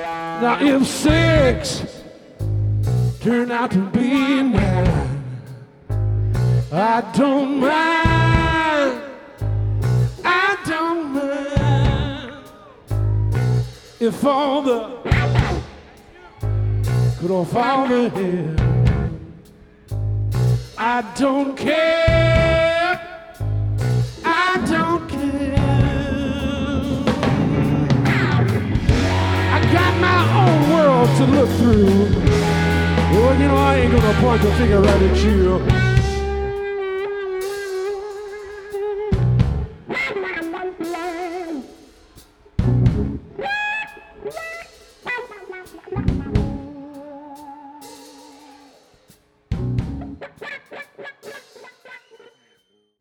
Now if 6 turn out to be 9, I don't mind. I don't mind if all the good old Father here. I don't care. I don't care. I got my own world to look through. Well, you know, I ain't gonna point the finger right at you.